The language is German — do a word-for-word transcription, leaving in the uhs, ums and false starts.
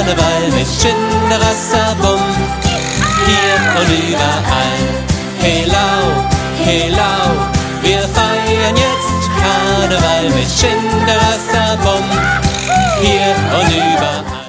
Karneval mit Schinderasserbum, hier und überall. Hey lau, hey lau, wir feiern jetzt Karneval mit Schinderasserbum, hier und überall.